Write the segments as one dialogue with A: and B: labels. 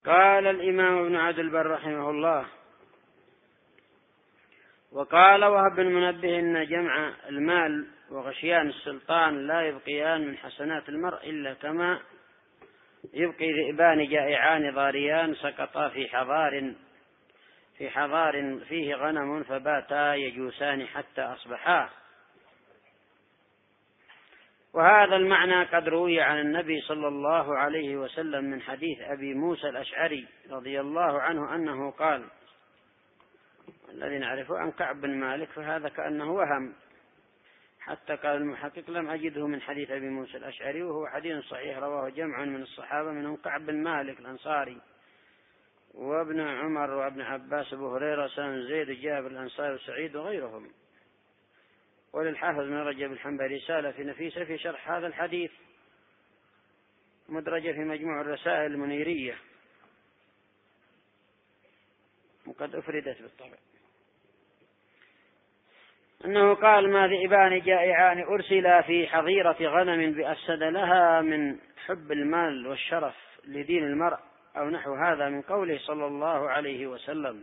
A: قال الإمام ابن عبد البر رحمه الله: وقال وهب بن منبه إن جمع المال وغشيان السلطان لا يبقيان من حسنات المرء إلا كما يبقي ذئبان جائعان ضاريان سقطا في حضار فيه غنم فباتا يجوسان حتى أصبحا. وهذا المعنى قد روي عن النبي صلى الله عليه وسلم من حديث أبي موسى الأشعري رضي الله عنه أنه قال: الذي نعرفه عن كعب بن مالك فهذا كأنه وهم، حتى قال المحقق: لم أجده من حديث أبي موسى الأشعري، وهو حديث صحيح رواه جمع من الصحابة منهم كعب بن مالك الأنصاري وابن عمر وابن عباس أبو هريرة سالم زيد جابر الأنصاري وسعيد وغيرهم. وللحافظ بن رجب الحنبلي رسالة في نفيسة في شرح هذا الحديث مدرجة في مجموع الرسائل المنيرية وقد أفردت بالطبع، أنه قال: ما ذئبان جائعان أرسلا في حظيرة غنم بأفسد لها من حب المال والشرف لدين المرء، أو نحو هذا من قوله صلى الله عليه وسلم.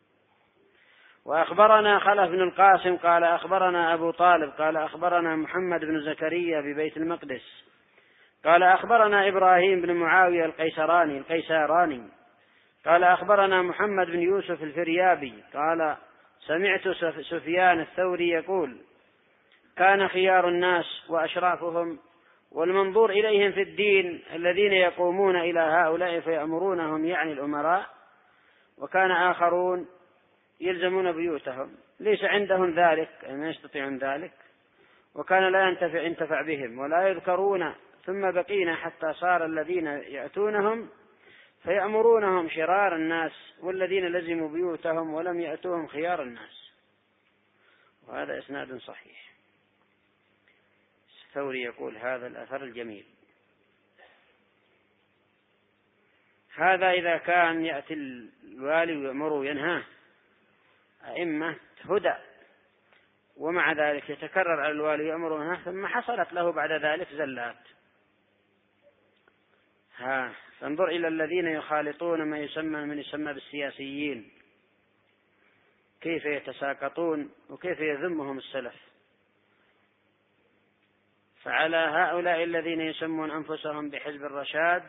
A: وأخبرنا خلف بن القاسم قال أخبرنا أبو طالب قال أخبرنا محمد بن زكريا ببيت المقدس قال أخبرنا إبراهيم بن معاوية القيسراني قال أخبرنا محمد بن يوسف الفريابي قال سمعت سفيان الثوري يقول: كان خيار الناس وأشرافهم والمنظور إليهم في الدين الذين يقومون إلى هؤلاء فيأمرونهم، يعني الأمراء، وكان آخرون يلزمون بيوتهم ليس عندهم ذلك، ما يستطيعون ذلك، وكان لا ينتفع بهم ولا يذكرون، ثم بقينا حتى صار الذين يأتونهم فيأمرونهم شرار الناس، والذين لزموا بيوتهم ولم يأتوهم خيار الناس. وهذا إسناد صحيح. الثوري يقول هذا الأثر الجميل. هذا إذا كان يأتي الوالي ويأمر وينهى أئمة هدى، ومع ذلك يتكرر على الوالي يأمر وينهى ثم حصلت له بعد ذلك زلات. فانظر إلى الذين يخالطون من يسمى بالسياسيين، كيف يتساقطون وكيف يذمهم السلف. فعلى هؤلاء الذين يسمون أنفسهم بحزب الرشاد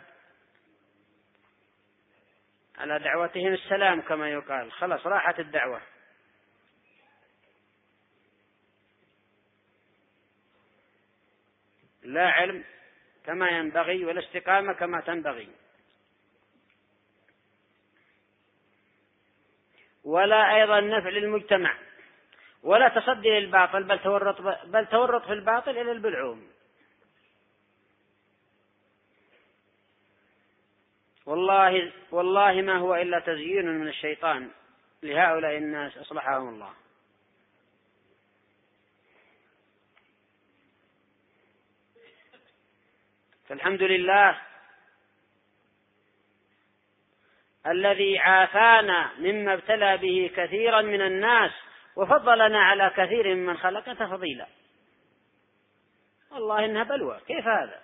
A: على دعوتهم السلام كما يقال، خلاص راحت الدعوة. لا علم كما ينبغي ولا استقامة كما تنبغي، ولا أيضا نفع للمجتمع، ولا تصدي للباطل، بل تورط في الباطل إلى البلعوم. والله ما هو إلا تزيين من الشيطان لهؤلاء الناس أصلحهم الله. فالحمد لله الذي عافانا مما ابتلى به كثيرا من الناس وفضلنا على كثير ممن خلق تفضيلا. والله إنها بلوى. كيف هذا؟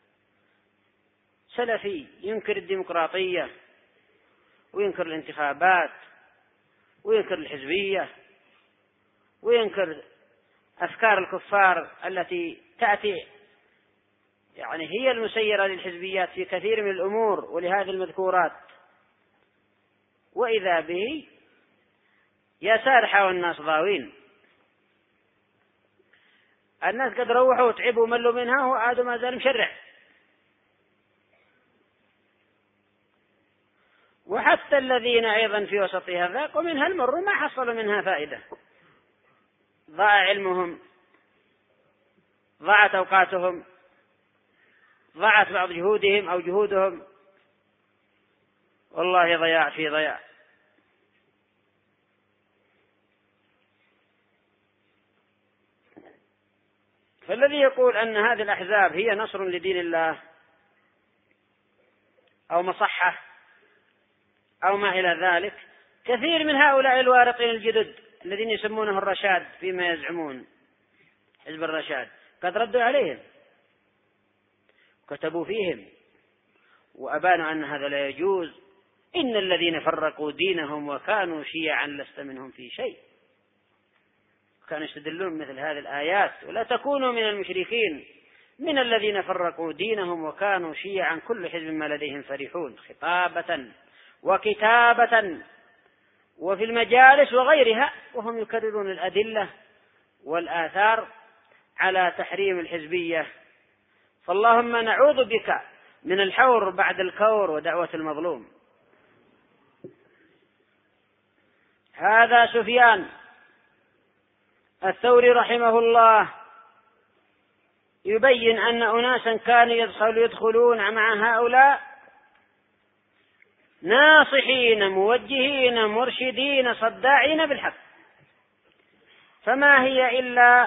A: سلفي ينكر الديمقراطية وينكر الانتخابات وينكر الحزبية وينكر أفكار الكفار التي تأتي، يعني هي المسيرة للحزبيات في كثير من الأمور ولهذه المذكورات، وإذا به يا سارحة والناس ضاوين. الناس قد روحوا وتعبوا وملوا منها وعادوا ما زال مشرع. وحتى الذين أيضا في وسطها ذاقوا منها المر ما حصلوا منها فائدة، ضاع علمهم، ضاعت أوقاتهم، ضاعت بعض جهودهم أو جهودهم، والله ضياع في ضياع. فالذي يقول أن هذه الأحزاب هي نصر لدين الله أو مصحة أو ما إلى ذلك، كثير من هؤلاء الوارقين الجدد الذين يسمونه الرشاد فيما يزعمون حزب الرشاد قد ردوا عليهم، كتبوا فيهم وأبانوا أن هذا لا يجوز إن الذين فرقوا دينهم وكانوا شيعا لست منهم في شيء. كانوا يستدلون مثل هذه الآيات: ولا تكونوا من المشركين من الذين فرقوا دينهم وكانوا شيعا كل حزب ما لديهم فرحون، خطابة وكتابة وفي المجالس وغيرها، وهم يكررون الأدلة والآثار على تحريم الحزبية. فاللهم نعوذ بك من الحور بعد الكور ودعوة المظلوم. هذا سفيان الثوري رحمه الله يبين أن أناسا كانوا يدخلون مع هؤلاء ناصحين موجهين مرشدين صداعين بالحق، فما هي إلا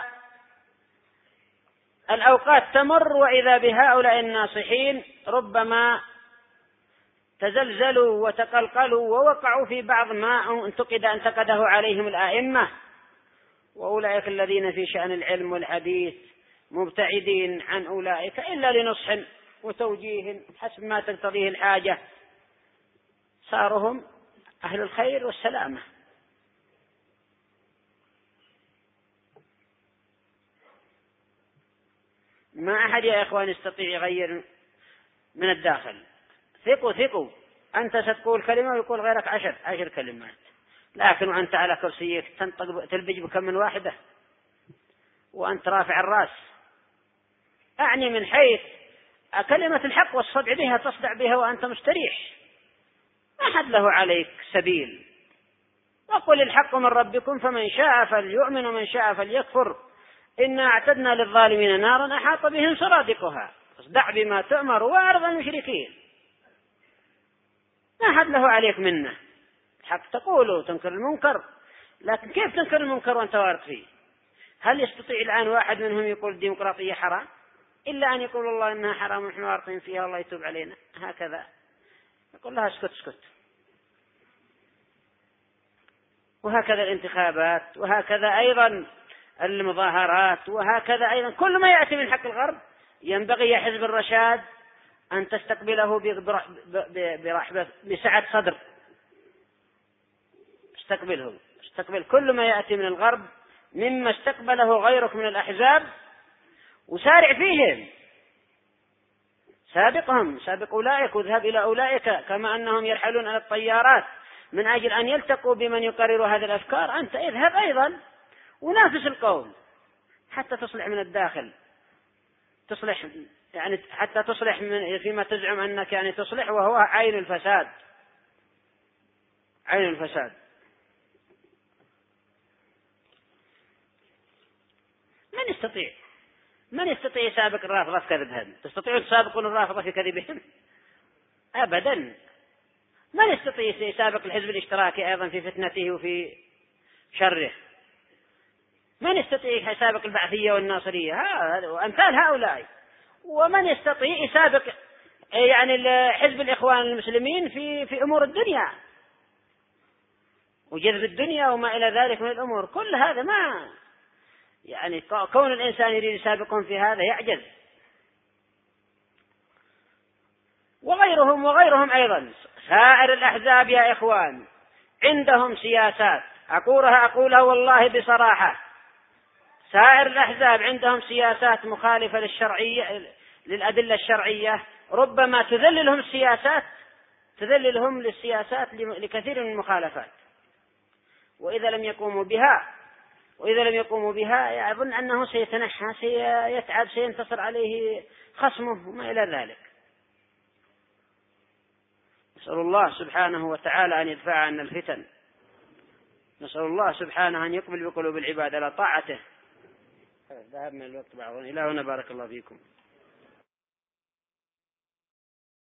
A: الأوقات تمر وإذا بهؤلاء الناصحين ربما تزلزلوا وتقلقلوا ووقعوا في بعض ما انتقده عليهم الآئمة، وأولئك الذين في شأن العلم والحديث مبتعدين عن أولئك إلا لنصح وتوجيه حسب ما تقتضيه الحاجة، صاروا هم أهل الخير والسلامة. ما أحد يا إخوان يستطيع يغير من الداخل. ثقوا أنت ستقول كلمة ويقول غيرك عشر كلمات، لكن وأنت على كرسيك تلبج بكم من واحدة وأنت رافع الرأس. أعني من حيث كلمة الحق والصدع بها تصدع بها وأنت مستريح، ما أحد له عليك سبيل. وقل الحق من ربكم فمن شاء فليؤمن ومن شاء فليكفر إنا أعتدنا للظالمين نارا أحاط بهم سرادقها اصدع بما تؤمر وأعرض عن المشركين. ما أحد له عليك منه. الحق تقوله تنكر المنكر، لكن كيف تنكر المنكر وأنت وارد فيه؟ هل يستطيع الآن واحد منهم يقول الديمقراطية حرام إلا أن يقول الله إنها حرام ونحن وارطين فيها الله يتوب علينا؟ هكذا يقول لها اسكت. وهكذا الانتخابات، وهكذا أيضا المظاهرات، وهكذا أيضا كل ما يأتي من حق الغرب ينبغي يا حزب الرشاد أن تستقبله برحبة بسعة صدر. استقبل كل ما يأتي من الغرب مما استقبله غيرك من الأحزاب، وسارع فيهم، سابق أولئك، واذهب إلى أولئك كما أنهم يرحلون على الطيارات من أجل أن يلتقوا بمن يقرر هذه الأفكار. أنت اذهب أيضا ونافس القوم حتى تصلح من الداخل، تصلح يعني حتى تصلح فيما تزعم أنك يعني تصلح، وهو عين الفساد. من يستطيع يسابق الرافضة في كذبهم؟ تستطيعون تسابقون الرافضة في كذبهم؟ أبدا. من يستطيع يسابق الحزب الاشتراكي أيضا في فتنته وفي شره؟ من يستطيع يسابق البعثية والناصرية وأمثال هؤلاء؟ ومن يستطيع يسابق يعني حزب الإخوان المسلمين في أمور الدنيا وجذب الدنيا وما إلى ذلك من الأمور؟ كل هذا ما يعني كون الإنسان يريد يسابقهم في هذا يعجز. وغيرهم أيضا سائر الأحزاب يا إخوان عندهم سياسات، أقولها والله بصراحة، سائر الأحزاب عندهم سياسات مخالفة للأدلة الشرعية، ربما تذللهم للسياسات لكثير من المخالفات. وإذا لم يقوموا بها يظن أنه سيتنحى، سيتعب، سينتصر عليه خصمه وما إلى ذلك. نسأل الله سبحانه وتعالى أن يدفع عنا الفتن، نسأل الله سبحانه أن يقبل بقلوب العباد على طاعته. ذهب من الوقت بعضهم إلى هنا، بارك الله فيكم.